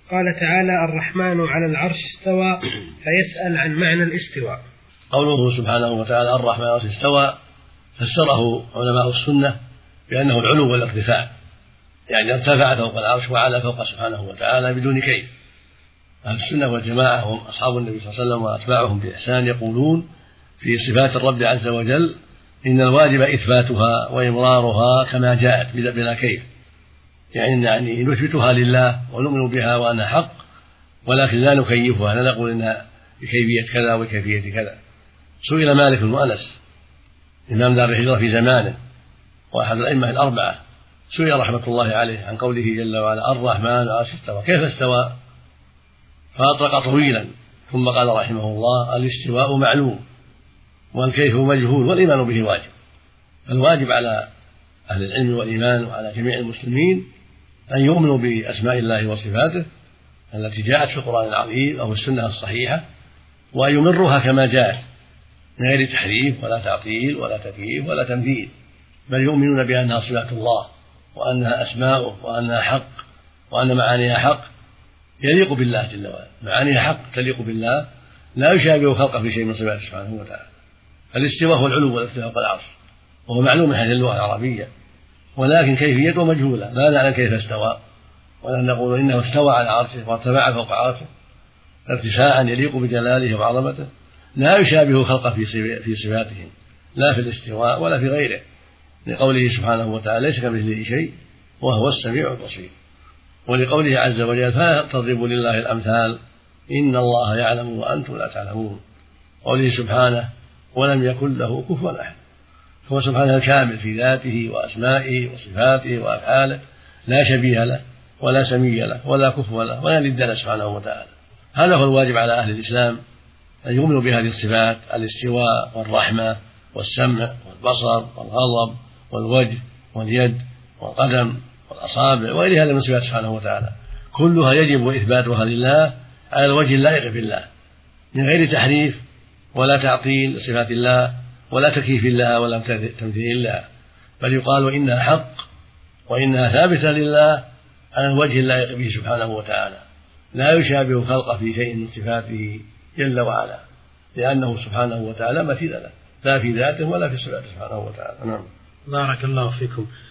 قال تعالى: الرحمن على العرش استوى، فيسأل عن معنى الاستواء. قوله سبحانه وتعالى الرحمن على العرش استوى فسره علماء السنة بأنه العلو والارتفاع، يعني ارتفع فوق العرش وعلى فوق سبحانه وتعالى بدون كيف. أهل السنة والجماعة هم أصحاب النبي صلى الله عليه وسلم وأتباعهم بإحسان يقولون في صفات الرب عز وجل: إن الواجب إثباتها وإمرارها كما جاءت بلا كيف، يعني نثبتها لله ونؤمن بها وأنها حق، ولكن لا نكيفها، لا نقول إنها بكيفية كذا وكيفية كذا. سئل مالك بن أنس إمام دار الهجرة في زمانه وأحد الأئمة الأربعة، سئل رحمة الله عليه عن قوله جل وعلا: الرحمن على العرش استوى، كيف استوى؟ فأطرق طويلا ثم قال رحمه الله: الاستواء معلوم والكيف مجهول والإيمان به واجب. الواجب على أهل العلم والإيمان وعلى جميع المسلمين أن يؤمنوا بأسماء الله وصفاته التي جاءت في القرآن العظيم أو السنة الصحيحة، وأن يمرها كما جاءت من غير تحريف ولا تعطيل ولا تكييف ولا تمثيل، بل يؤمنون بأنها صفات الله وأنها أسماؤه وأنها حق وأن معانيها حق يليق بالله جل وعلا، معانيها حق تليق بالله لا يشابه خلقه في شيء من صفاته سبحانه وتعالى. الاستواء هو العلو والارتفاع فوق العرش، وهو معلوم من حيث اللغة العربية، ولكن كيفيته مجهولة، لا نعلم كيف استوى، ولا نقول إنه استوى على عرشه وارتفع فوق عرشه ارتفاعا يليق بجلاله وعظمته لا يشابه خلقه في صفاتهم، لا في الاستواء ولا في غيره، لقوله سبحانه وتعالى: ليس كمثله شيء وهو السميع البصير. ولقوله عز وجل: فلا تضربوا لله الأمثال إن الله يعلم وأنتم لا تعلمون. قوله سبحانه: ولم يكن له كفوا أحد. هو سبحانه الكامل في ذاته وأسمائه وصفاته وأفعاله، لا شبيه له ولا سمي له ولا كفو له ولا ند له سبحانه وتعالى. هذا هو الواجب على أهل الإسلام، أن يؤمنوا بهذه الصفات: الاستواء والرحمة والسمع والبصر والغضب والوجه واليد والقدم والأصابع وغيرها من صفات سبحانه وتعالى، كلها يجب إثباتها لله على الوجه اللائق بالله من غير تحريف ولا تعطيل لصفات الله ولا تكييف الله ولا تمثيل الله، بل يقال إنها حق وإنها ثابتة لله على الوجه اللائق به سبحانه وتعالى، لا يشابه خلقه في شيء من صفاته جل وعلا، لأنه سبحانه وتعالى مثيل له لا في ذاته ولا في صفاته سبحانه وتعالى. نعم. بارك الله فيكم.